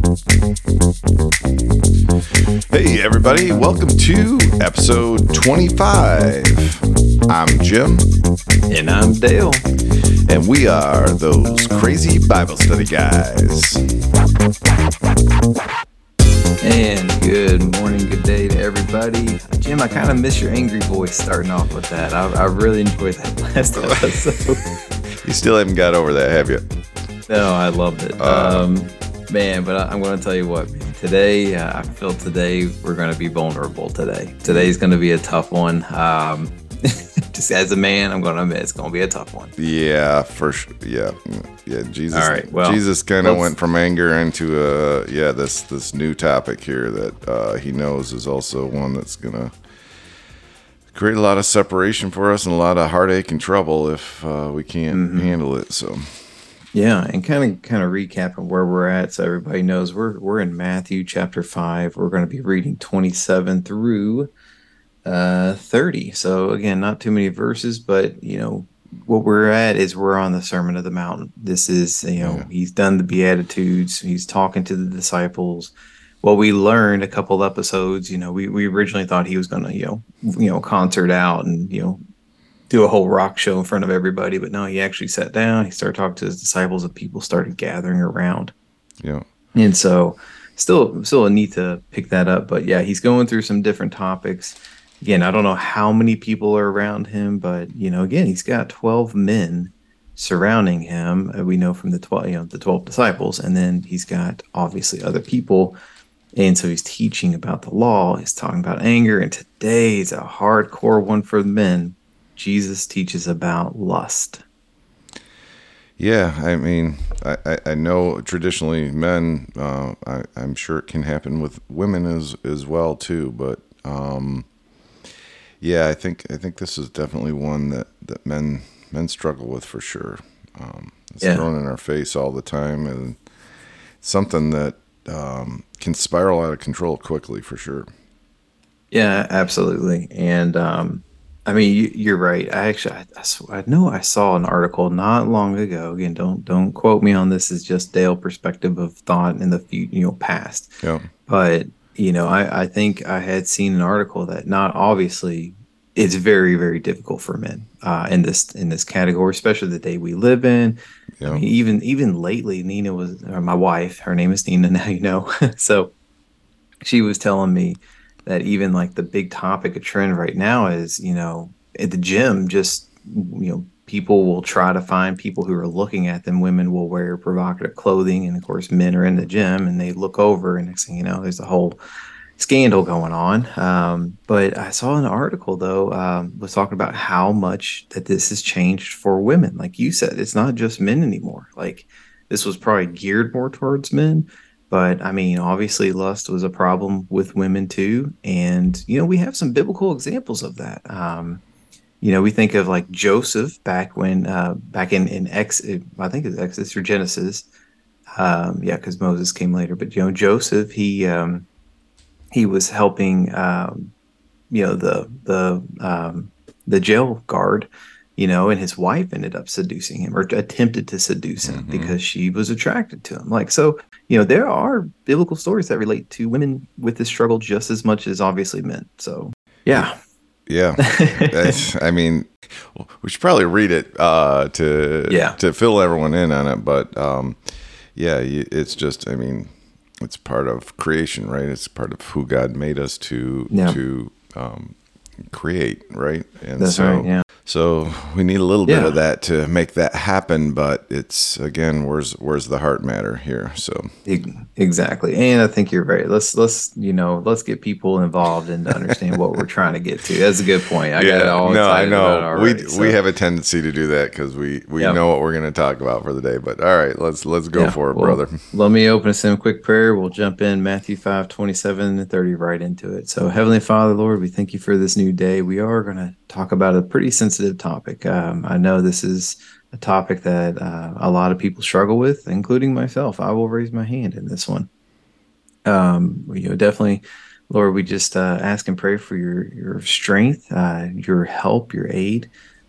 Hey everybody, welcome to episode 25. I'm Jim. And I'm Dale. And we are those crazy Bible study guys. And good morning, good day to everybody. Jim, I kind of miss your angry voice starting off with that. I really enjoyed that last episode. You still haven't got over that, have you? No, I loved it. Man, but I'm going to tell you what, man. Today, I feel today we're going to be vulnerable today. Today's going to be a tough one. Just as a man, I'm going to admit it's going to be a tough one. Yeah, for sure. Yeah. Jesus. All right. Well, Jesus kind of went from anger into this new topic here that he knows is also one that's going to create a lot of separation for us and a lot of heartache and trouble if we can't handle it. So. Yeah, and kind of recapping where we're at, so everybody knows we're in Matthew chapter 5. We're going to be reading 27 through 30. So again, not too many verses, but what we're at is we're on the Sermon of the Mount. This is he's done the Beatitudes. He's talking to the disciples. Well, we learned a couple episodes. We originally thought he was going to concert out and do a whole rock show in front of everybody, but no, he actually sat down, he started talking to his disciples, and people started gathering around. Yeah. And so still a need to pick that up, but yeah, he's going through some different topics. Again, I don't know how many people are around him, but again, he's got 12 men surrounding him. We know from the 12 disciples, and then he's got obviously other people. And so he's teaching about the law, he's talking about anger, and today is a hardcore one for the men. Jesus teaches about lust. Yeah, I mean, I know traditionally men, I'm sure it can happen with women as well too, but I think this is definitely one that men struggle with for sure. It's thrown in our face all the time, and something that can spiral out of control quickly for sure. Yeah, absolutely. And I mean, you're right. I know I saw an article not long ago. Again, don't quote me on this. It's just Dale perspective of thought in the past. Yeah. But I think I had seen an article that not obviously it's very, very difficult for men in this category, especially the day we live in. Yeah. I mean, even lately, Nina was my wife. Her name is Nina. Now so she was telling me that even like the big topic, a trend right now is, at the gym, just, people will try to find people who are looking at them. Women will wear provocative clothing. And of course, men are in the gym and they look over and next thing you know, there's a whole scandal going on. But I saw an article, though, was talking about how much that this has changed for women. Like you said, it's not just men anymore. Like this was probably geared more towards men. But I mean, obviously, lust was a problem with women too, and we have some biblical examples of that. We think of like Joseph back in Exodus, I think it's Exodus or Genesis, because Moses came later. But Joseph, he was helping, the jail guard. And his wife ended up seducing him or attempted to seduce him because she was attracted to him. Like, so, there are biblical stories that relate to women with this struggle just as much as obviously men. So, yeah. Yeah. I mean, we should probably read it to fill everyone in on it. But, it's just, I mean, it's part of creation, right? It's part of who God made us to create, right? And that's right, yeah. So we need a little bit of that to make that happen, but it's again, where's the heart matter here? So exactly, and I think you're right. Let's get people involved and understand what we're trying to get to. That's a good point. I know. We have a tendency to do that because we know what we're going to talk about for the day. But all right, let's go for it, brother. Let me open us in a quick prayer. We'll jump in Matthew 5:27 and 30 right into it. So Heavenly Father, Lord, we thank you for this new day. We are going to talk about a pretty sensitive topic. I know this is a topic that a lot of people struggle with, including myself. I will raise my hand in this one. Definitely, Lord, we just ask and pray for your strength, your help, your aid.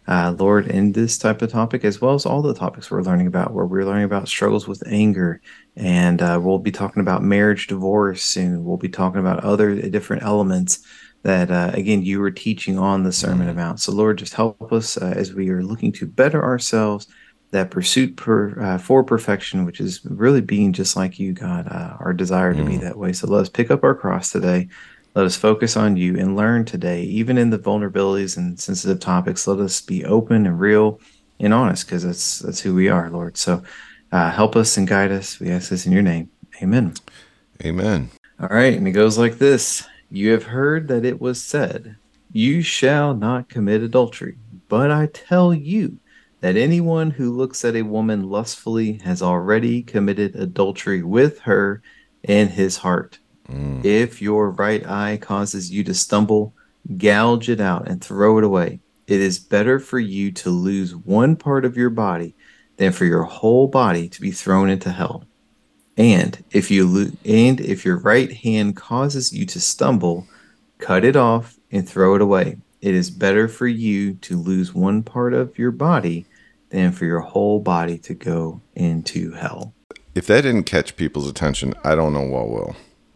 Lord, in this type of topic, as well as all the topics we're learning about, where we're learning about struggles with anger, and we'll be talking about marriage, divorce soon. We'll be talking about other different elements that, again, you were teaching on the Sermon about. So, Lord, just help us as we are looking to better ourselves, that pursuit for perfection, which is really being just like you, God, our desire to be that way. So let us pick up our cross today. Let us focus on you and learn today, even in the vulnerabilities and sensitive topics. Let us be open and real and honest, because that's who we are, Lord. So help us and guide us. We ask this in your name. Amen. Amen. All right. And it goes like this. You have heard that it was said, you shall not commit adultery. But I tell you that anyone who looks at a woman lustfully has already committed adultery with her in his heart. If your right eye causes you to stumble, gouge it out and throw it away. It is better for you to lose one part of your body than for your whole body to be thrown into hell. And if your right hand causes you to stumble, cut it off and throw it away. It is better for you to lose one part of your body than for your whole body to go into hell. If that didn't catch people's attention, I don't know what will.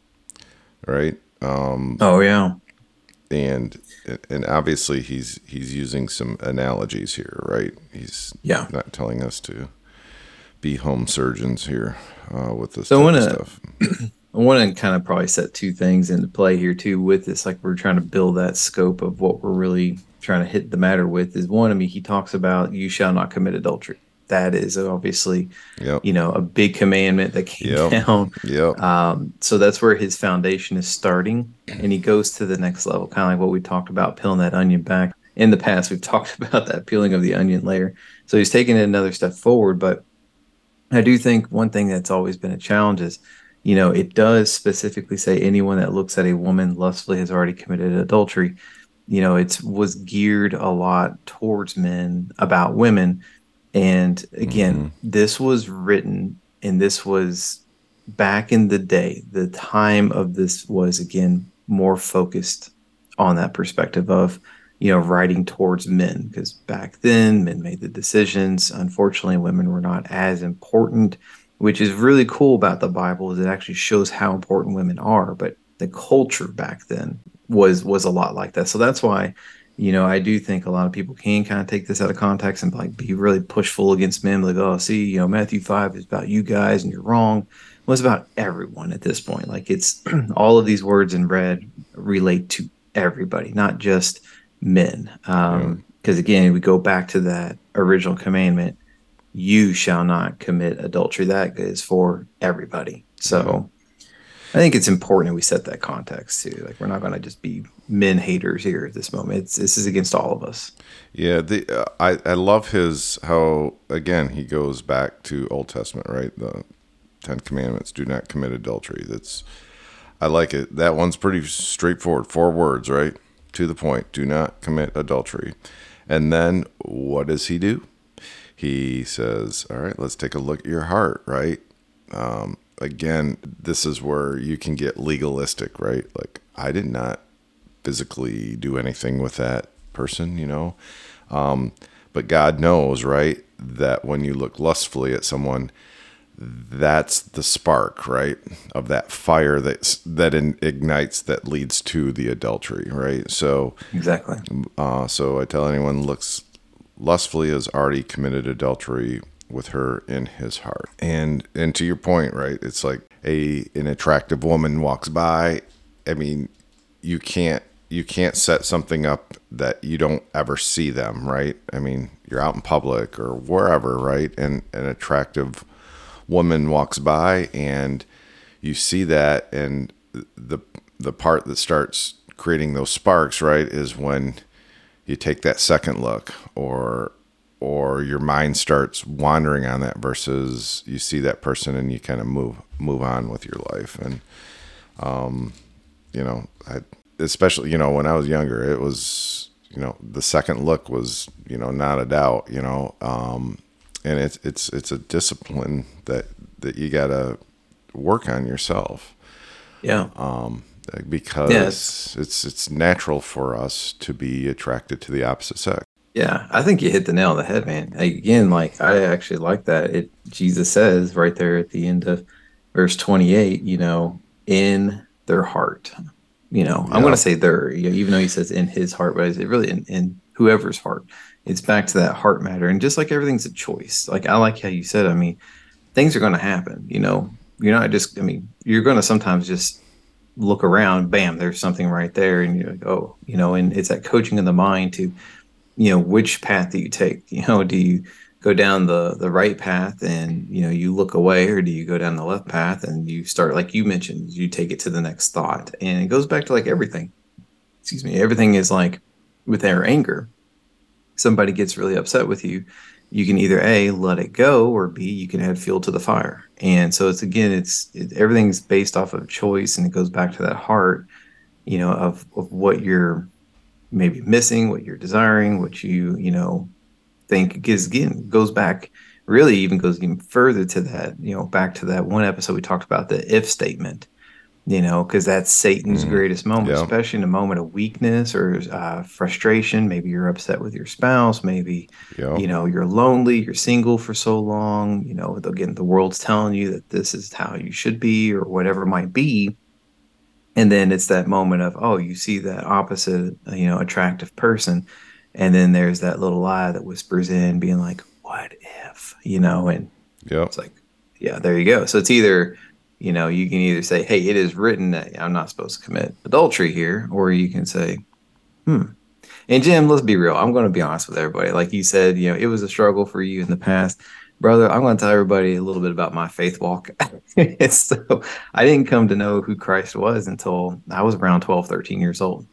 Right? Oh yeah. And obviously he's using some analogies here, right? He's not telling us to be home surgeons here with this type of stuff. I want to kind of probably set two things into play here too with this. Like, we're trying to build that scope of what we're really trying to hit the matter with. Is one, I mean, he talks about you shall not commit adultery. That is obviously, a big commandment that came down. So that's where his foundation is starting. And he goes to the next level, kind of like what we talked about, peeling that onion back. In the past, we've talked about that peeling of the onion layer. So he's taking it another step forward. But I do think one thing that's always been a challenge is, it does specifically say anyone that looks at a woman lustfully has already committed adultery. It was geared a lot towards men about women. And again, this was written, and this was back in the day. The time of this was, again, more focused on that perspective of, writing towards men, because back then men made the decisions. Unfortunately, women were not as important, which is really cool about the Bible, is it actually shows how important women are. But the culture back then was a lot like that. So that's why, I do think a lot of people can kind of take this out of context and like be really pushful against men. Like, oh, see, Matthew 5 is about you guys and you're wrong. Well, it's about everyone at this point. Like, it's all of these words in red relate to everybody, not just men. Because again, we go back to that original commandment, you shall not commit adultery. That is for everybody. So I think it's important that we set that context too. Like, we're not going to just be men haters here at this moment. This is against all of us. Yeah, I love how again he goes back to Old Testament, right? The 10 Commandments: do not commit adultery. I like it. That one's pretty straightforward. 4 words, right? To the point. Do not commit adultery. And then what does he do? He says, all right, let's take a look at your heart, right? Again, this is where you can get legalistic, right? Like, I did not physically do anything with that person, but God knows, right, that when you look lustfully at someone, that's the spark, right, of that fire that ignites, that leads to the adultery, right? So exactly. So I tell anyone looks lustfully has already committed adultery with her in his heart. And to your point, right, it's like an attractive woman walks by. I mean, you can't set something up that you don't ever see them, right? I mean, you're out in public or wherever, right, and an attractive woman walks by and you see that, and the part that starts creating those sparks, right, is when you take that second look, or your mind starts wandering on that, versus you see that person and you kind of move on with your life. And especially when I was younger, it was the second look was not a doubt, and it's a discipline that you gotta work on yourself. Because it's natural for us to be attracted to the opposite sex. Yeah, I think you hit the nail on the head, man. Again, like I actually like that. Jesus says right there at the end of verse 28, in their heart. I'm going to Yeah. say their, even though he says in his heart, but is it really in whoever's heart? It's back to that heart matter. And just like everything's a choice. Like I like how you said, I mean, things are going to happen, You're not just, I mean, you're going to sometimes just look around, bam, there's something right there and you're like, oh, and it's that coaching of the mind to which path do you take? Do you go down the right path and you look away, or do you go down the left path and you start, like you mentioned, you take it to the next thought? And it goes back to like everything. Excuse me, everything is like with their anger. Somebody gets really upset with you, you can either A, let it go, or B, you can add fuel to the fire. And so it's again, everything's based off of choice, and it goes back to that heart, of what you're maybe missing, what you're desiring, what you think gives again goes back, really even goes even further to that, back to that one episode we talked about, the if statement, because that's Satan's Mm, greatest moment, yeah. especially in a moment of weakness or frustration. Maybe you're upset with your spouse, maybe Yeah. you're lonely, you're single for so long, again, the world's telling you that this is how you should be or whatever it might be. And then it's that moment of, oh, you see that opposite, attractive person. And then there's that little lie that whispers in, being like, what if, and Yeah. it's like, yeah, there you go. So it's either, you can either say, hey, it is written that I'm not supposed to commit adultery here, or you can say, hmm. And Jim, let's be real. I'm going to be honest with everybody. Like you said, it was a struggle for you in the past. Brother, I'm going to tell everybody a little bit about my faith walk. So I didn't come to know who Christ was until I was around 12, 13 years old.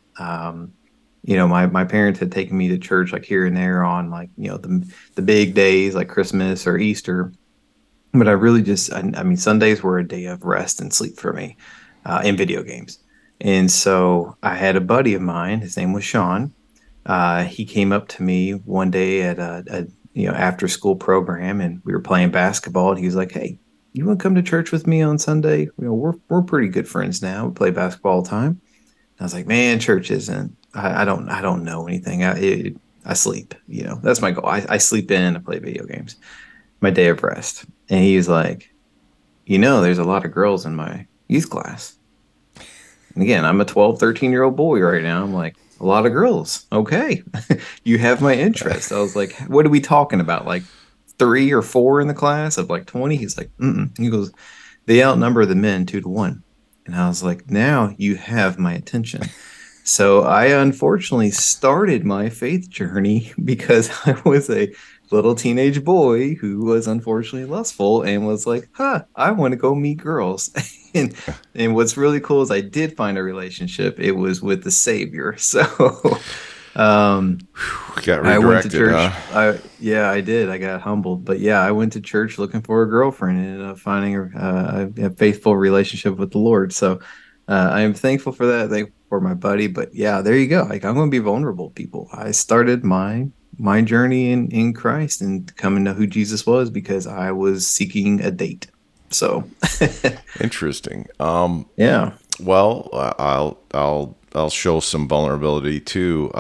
My parents had taken me to church like here and there on like, the big days like Christmas or Easter. But I really just, I mean, Sundays were a day of rest and sleep for me in video games. And so I had a buddy of mine, his name was Sean. He came up to me one day at a after school program, and we were playing basketball. And he was like, "Hey, you want to come to church with me on Sunday? We're pretty good friends now. We play basketball all the time." And I was like, "Man, church isn't. I don't know anything. I sleep. That's my goal. I sleep in. I play video games. My day of rest." And he was like, "There's a lot of girls in my youth class." And again, I'm a 12, 13-year-old boy right now. I'm like, a lot of girls. Okay. You have my interest. I was like, what are we talking about? Like three or four in the class of like 20? He's like, mm-mm. He goes, they outnumber the men 2-1. And I was like, now you have my attention. So I unfortunately started my faith journey because I was a little teenage boy who was unfortunately lustful and was like, huh, I want to go meet girls. and and what's really cool is I did find a relationship. It was with the Savior. So um Got I went to redirected, huh? church. I did. I got humbled. But yeah, I went to church looking for a girlfriend and ended up finding a faithful relationship with the Lord. So I am thankful for that. Thankful for my buddy. But yeah, there you go. Like I'm going to be vulnerable, people. I started my journey in Christ and coming to who Jesus was because I was seeking a date. So Interesting. yeah. Well, I'll show some vulnerability too.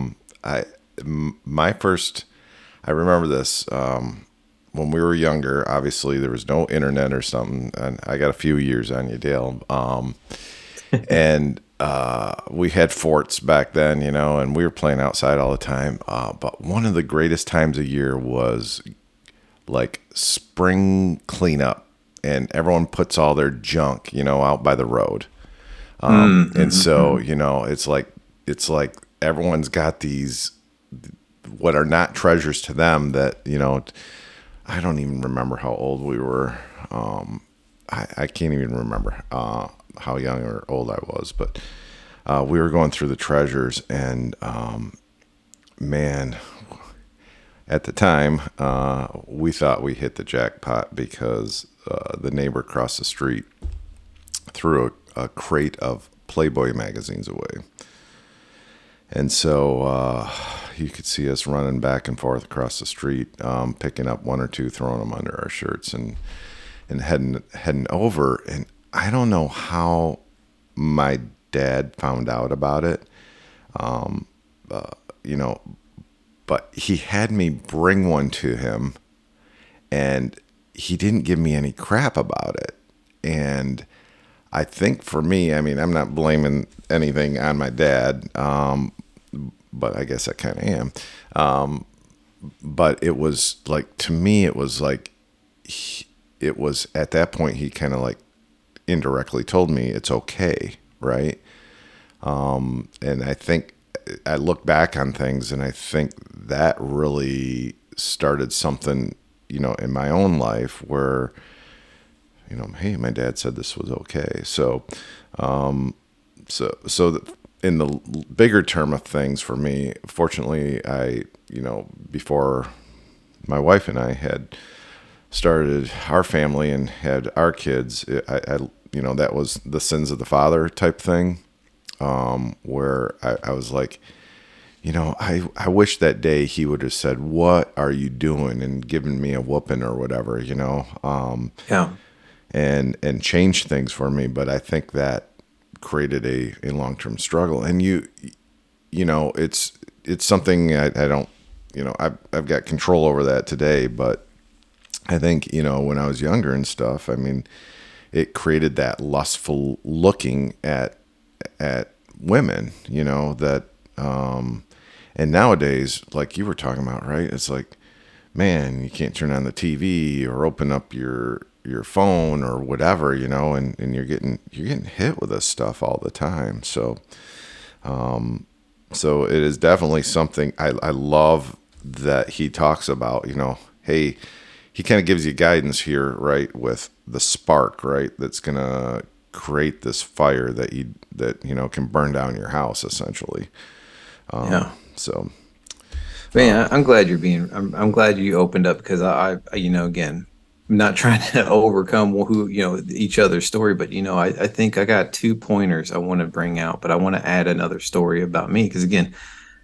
My first, I remember this when we were younger. Obviously, there was no internet or something, and I got a few years on you, Dale. And we had forts back then, and we were playing outside all the time. But one of the greatest times of year was like spring cleanup, and everyone puts all their junk, out by the road. And so, Mm-hmm. it's like everyone's got these what are not treasures to them that, I don't even remember how old we were. I can't even remember how young or old I was, but we were going through the treasures, and man, at the time, we thought we hit the jackpot because the neighbor across the street threw a crate of Playboy magazines away. And so you could see us running back and forth across the street, picking up one or two, throwing them under our shirts, and heading over. And I don't know how my dad found out about it. You know, but he had me bring one to him, and he didn't give me any crap about it. And I think for me, I mean, I'm not blaming anything on my dad, but I guess I kind of am. But it was like, to me, it was like, it was at that point, he kind of like indirectly told me it's okay, right? And I think I look back on things, and I think that really started something, in my own life where, hey, my dad said this was okay. So, in the bigger term of things for me, fortunately, before my wife and I had started our family and had our kids, that was the sins of the father type thing, where I was like, I wish that day he would have said, "What are you doing?" and given me a whooping or whatever, Yeah. and changed things for me. But I think that created a long-term struggle. And it's something I don't, I've got control over that today, but I think, when I was younger and stuff, I mean, it created that lustful looking at women, that, and nowadays, like you were talking about, right? It's like, man, you can't turn on the TV or open up your phone or whatever, and you're getting hit with this stuff all the time. So it is definitely something I love that he talks about, hey, he kind of gives you guidance here, right? With the spark, right? That's going to create this fire that can burn down your house essentially. Yeah. So, man, I'm glad I'm glad you opened up, because again, I'm not trying to overcome each other's story, but I think I got 2 pointers I want to bring out, but I want to add another story about me. Cause again,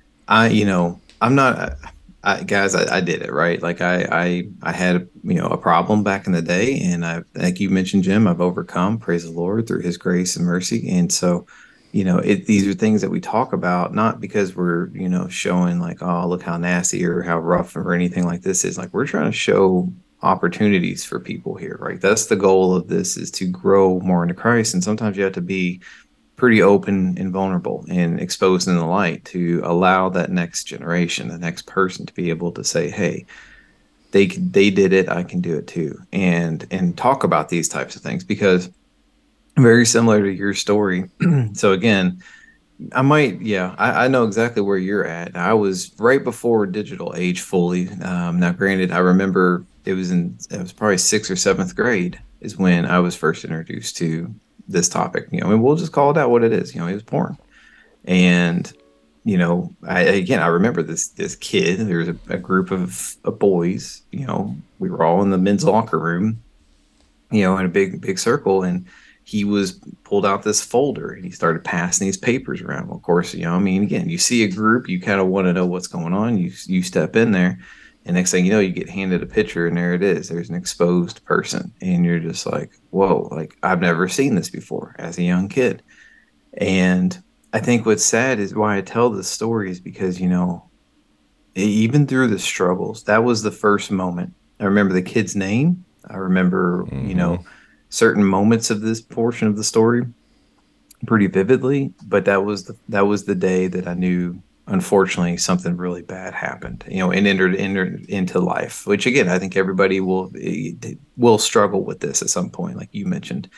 I'm not, guys, I did it, right. Like I had, a problem back in the day, and like you mentioned, Jim, I've overcome, praise the Lord, through his grace and mercy. And so, these are things that we talk about, not because we're, showing like, oh, look how nasty or how rough or anything like this is. Like, we're trying to show opportunities for people here, right? That's the goal of this, is to grow more into Christ. And sometimes you have to be pretty open and vulnerable and exposed in the light to allow that next generation, the next person, to be able to say, hey, they did it, I can do it too. And talk about these types of things, because very similar to your story. So again, I know exactly where you're at. I was right before digital age fully. Now, granted, I remember it was probably 6th or 7th grade is when I was first introduced to this topic. And we'll just call it out what it is. It was porn. And I remember this kid. There was a group of boys. We were all in the men's locker room, in a big circle, and he was pulled out this folder and he started passing these papers around. Well, of course, again, you see a group, you kind of want to know what's going on. You step in there, and next thing you know, you get handed a picture, and there it is. There's an exposed person, and you're just like, whoa, like, I've never seen this before as a young kid. And I think what's sad is why I tell this story is because, even through the struggles, that was the first moment. I remember the kid's name. I remember, certain moments of this portion of the story pretty vividly, but that was the day that I knew, unfortunately, something really bad happened, and entered into life, which again, I think everybody will struggle with this at some point, like you mentioned.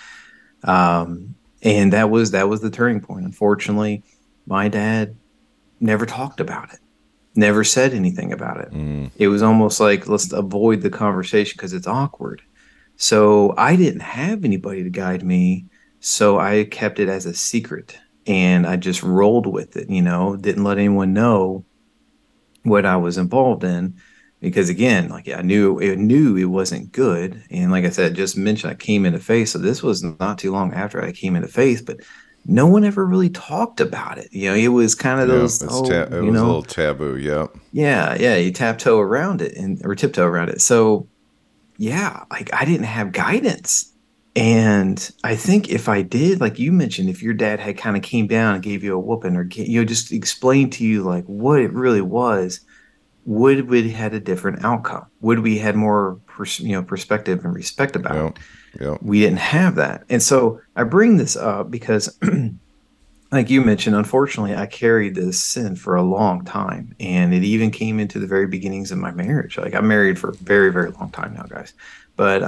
And that was the turning point. Unfortunately, my dad never talked about it, never said anything about it. It was almost like, let's avoid the conversation because it's awkward. So I didn't have anybody to guide me. So I kept it as a secret, and I just rolled with it, didn't let anyone know what I was involved in, because again, like, I knew it wasn't good. And like I said, just mentioned, I came into faith. So this was not too long after I came into faith, but no one ever really talked about it. It was kind of those, it was a little taboo. Yeah. Yeah. You tiptoe around it. So yeah, like, I didn't have guidance. And I think if I did, like you mentioned, if your dad had kind of came down and gave you a whooping, or just explained to you like what it really was, would we had a different outcome? Would we had more perspective and respect about it? Yep. Yep. We didn't have that. And so I bring this up because like you mentioned, unfortunately, I carried this sin for a long time, and it even came into the very beginnings of my marriage. Like I'm married for a very, very long time now, guys. But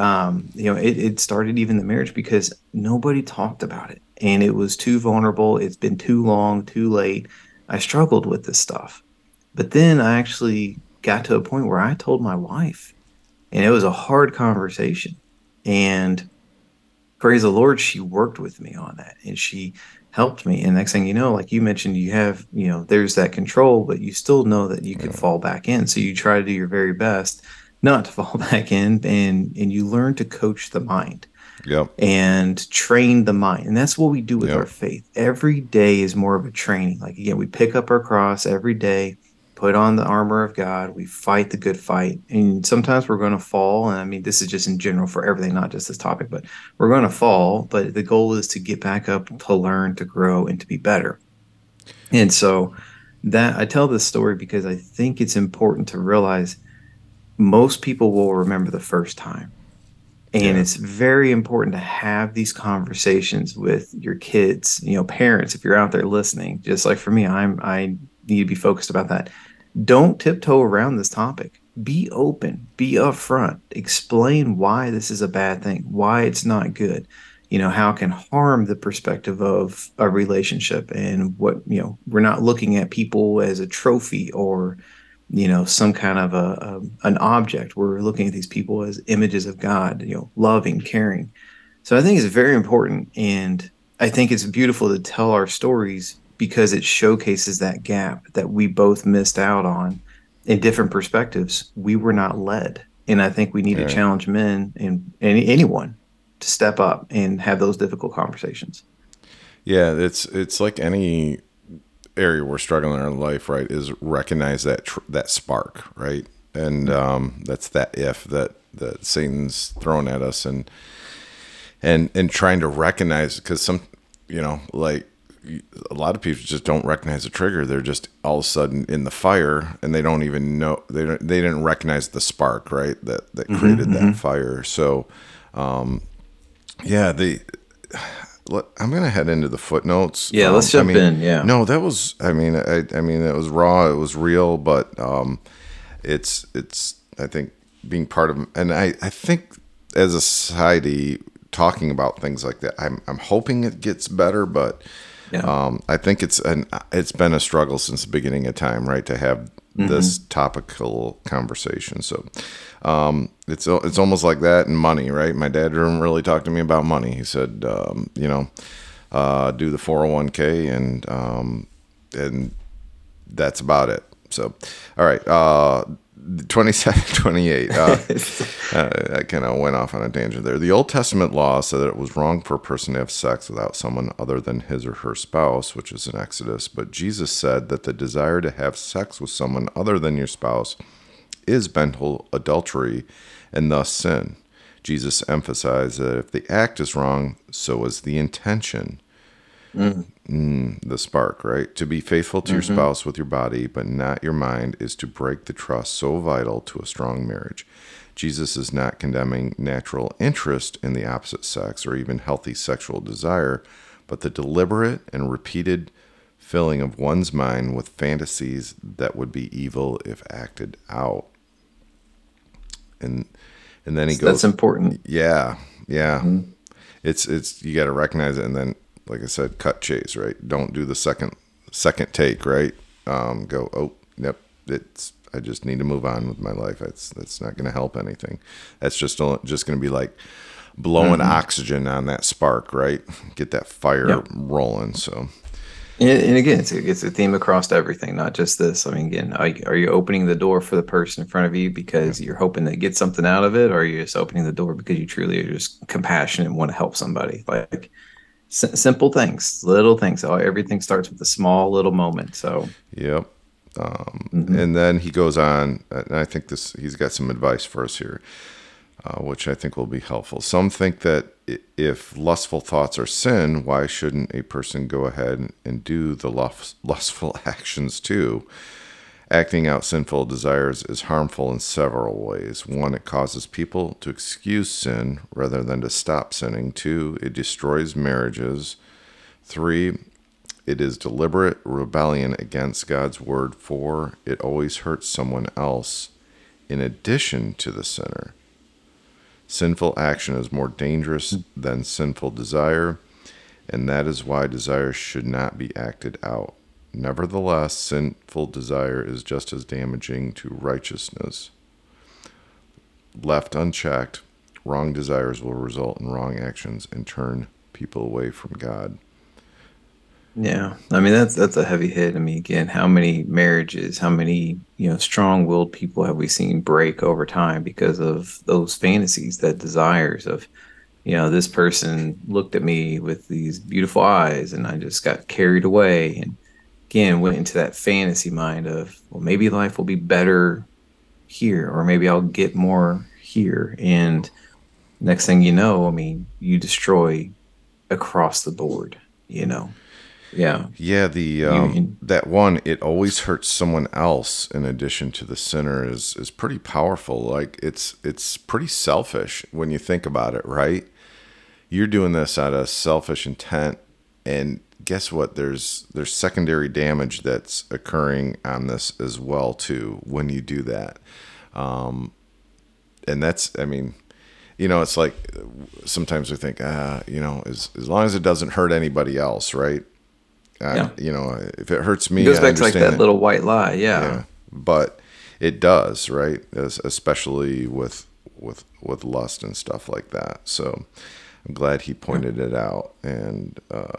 it started even the marriage because nobody talked about it, and it was too vulnerable. It's been too long, too late. I struggled with this stuff, but then I actually got to a point where I told my wife, and it was a hard conversation, and praise the Lord, she worked with me on that and she helped me. And next thing you know, like you mentioned, you have, there's that control, but you still know that you could Yeah. fall back in. So you try to do your very best not to fall back in, and you learn to coach the mind Yep. and train the mind. And that's what we do with our Yep. faith. Every day is more of a training. Like again, we pick up our cross every day, put on the armor of God, we fight the good fight. And sometimes we're going to fall. And I mean, this is just in general for everything, not just this topic, but we're going to fall. But the goal is to get back up, to learn, to grow, and to be better. And so that I tell this story because I think it's important to realize most people will remember the first time. And Yeah. it's very important to have these conversations with your kids, parents, if you're out there listening. Just like for me, I need to be focused about that. Don't tiptoe around this topic. Be open, be upfront, explain why this is a bad thing, why it's not good, how it can harm the perspective of a relationship, and what, we're not looking at people as a trophy or some kind of an object. We're looking at these people as images of God, loving, caring. So I think it's very important, and I think it's beautiful to tell our stories because it showcases that gap that we both missed out on in different perspectives. We were not led, and I think we need to Yeah. challenge men and anyone to step up and have those difficult conversations. Yeah. It's like any area we're struggling in our life, right? Is recognize that spark, right? And that's that if that Satan's throwing at us, and trying to recognize, because like a lot of people just don't recognize the trigger. They're just all of a sudden in the fire, and they don't even know they didn't recognize the spark, right? That created that fire. So, yeah, I'm gonna head into the footnotes. Yeah, let's jump in. Yeah. No, that was. I mean, it was raw. It was real, but it's. I think being part of, and I think as a society talking about things like that, I'm hoping it gets better, but Yeah. I think it's been a struggle since the beginning of time, right? To have this topical conversation. So it's almost like that and money, right? My dad didn't really talk to me about money. He said, do the 401k, and that's about it. So, all right. 27, 28. I kind of went off on a tangent there. The Old Testament law said that it was wrong for a person to have sex without someone other than his or her spouse, which is in Exodus. But Jesus said that the desire to have sex with someone other than your spouse is mental adultery and thus sin. Jesus emphasized that if the act is wrong, so is the intention. The spark, right? To be faithful to your spouse with your body, but not your mind, is to break the trust so vital to a strong marriage. Jesus is not condemning natural interest in the opposite sex or even healthy sexual desire, but the deliberate and repeated filling of one's mind with fantasies that would be evil if acted out. And then he goes. That's important. Yeah. It's you got to recognize it, and then, like I said, cut chase, right? Don't do the second take, right? Go, oh, yep, I just need to move on with my life. That's not going to help anything. That's just going to be like blowing oxygen on that spark, right? Get that fire rolling. So, and again, it's a theme across everything, not just this. I mean, again, are you opening the door for the person in front of you because you're hoping to get something out of it, or are you just opening the door because you truly are just compassionate and want to help somebody? Like simple things, little things. So everything starts with a small little moment. So, yep. And then he goes on, and I think he's got some advice for us here, which I think will be helpful. Some think that if lustful thoughts are sin, why shouldn't a person go ahead and do the lustful actions too? Acting out sinful desires is harmful in several ways. 1, it causes people to excuse sin rather than to stop sinning. 2, it destroys marriages. 3, it is deliberate rebellion against God's word. 4, it always hurts someone else in addition to the sinner. Sinful action is more dangerous than sinful desire, and that is why desire should not be acted out. Nevertheless, sinful desire is just as damaging to righteousness. Left unchecked, wrong desires will result in wrong actions and turn people away from God. Yeah, I mean that's a heavy hit. I mean, again, how many marriages, how many strong-willed people have we seen break over time because of those fantasies, that desires of, this person looked at me with these beautiful eyes, and I just got carried away, and again went into that fantasy mind of, well, maybe life will be better here, or maybe I'll get more here, and next thing you know, I mean, you destroy across the board. Yeah. Yeah, that one, it always hurts someone else in addition to the sinner is pretty powerful. Like it's pretty selfish when you think about it, right? You're doing this out of selfish intent, and guess what? There's secondary damage that's occurring on this as well too when you do that. And that's, I mean, it's like sometimes we think, as long as it doesn't hurt anybody else, right? Yeah. If it hurts me, it goes back to like that little white lie. Yeah. But it does, right? Especially with lust and stuff like that. So I'm glad he pointed it out. And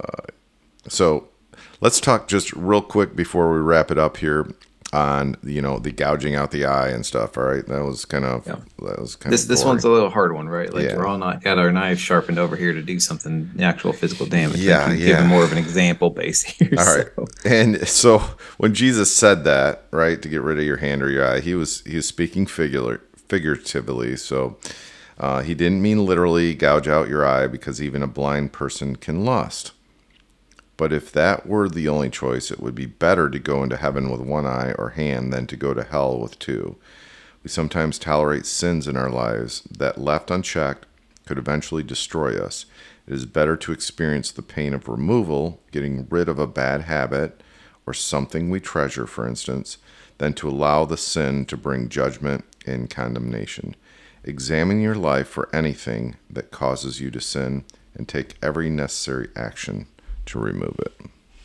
so let's talk just real quick before we wrap it up here on the gouging out the eye and stuff. All right, that was kind of this one's a little hard one, right? Like we're all not got our knives sharpened over here to do something actual physical damage. Giving more of an example base here. All right, and so when Jesus said that, right, to get rid of your hand or your eye, he was speaking figuratively. So he didn't mean literally gouge out your eye, because even a blind person can lust. But if that were the only choice, it would be better to go into heaven with one eye or hand than to go to hell with two. We sometimes tolerate sins in our lives that, left unchecked, could eventually destroy us. It is better to experience the pain of removal, getting rid of a bad habit, or something we treasure, for instance, than to allow the sin to bring judgment and condemnation. Examine your life for anything that causes you to sin and take every necessary action to remove it.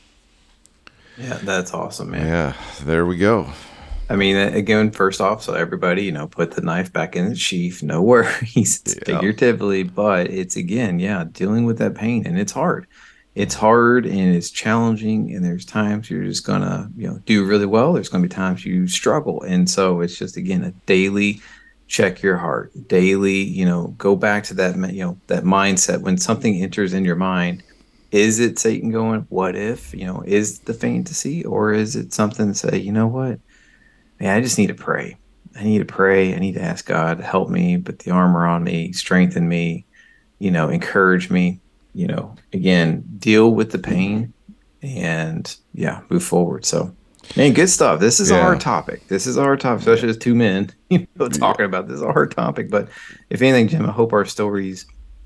Yeah, that's awesome, man. Yeah, there we go. I mean, again, first off, so everybody, put the knife back in its sheath. No worries, figuratively, but it's, again, dealing with that pain, and it's hard. It's hard and it's challenging, and there's times you're just gonna, do really well. There's gonna be times you struggle, and so it's just, again, a daily check your heart, daily, go back to that, that mindset when something enters in your mind. Is it Satan going, what if, is the fantasy, or is it something to say, you know what, man, I just need to pray. I need to pray. I need to ask God to help me, put the armor on me, strengthen me, encourage me, again, deal with the pain and move forward. So, man, good stuff. This is a hard topic. This is a hard topic, especially as two men, talking about this. Is a hard topic. But if anything, Jim, I hope our stories,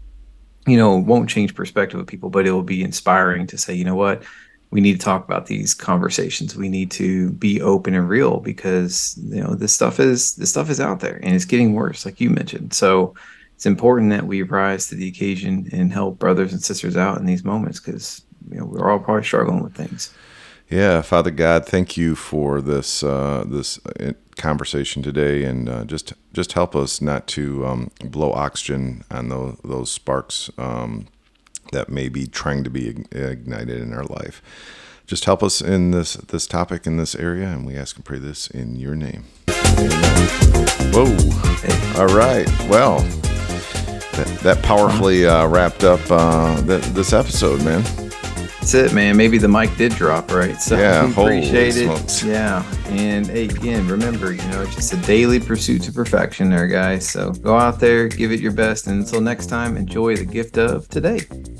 won't change perspective of people, but it will be inspiring to say, you know what, we need to talk about these conversations. We need to be open and real, because this stuff is out there and it's getting worse, like you mentioned. So it's important that we rise to the occasion and help brothers and sisters out in these moments, because we're all probably struggling with things. Yeah, Father God, thank you for this conversation today, and just help us not to blow oxygen on those sparks that may be trying to be ignited in our life. Just help us in this topic, in this area, and we ask and pray this in your name. Amen. Whoa! All right. Well, that powerfully wrapped up this episode, man. That's it, man. Maybe the mic did drop, right? So yeah, appreciate it. Smokes. Yeah. And again, remember, it's just a daily pursuit to perfection there, guys. So go out there, give it your best. And until next time, enjoy the gift of today.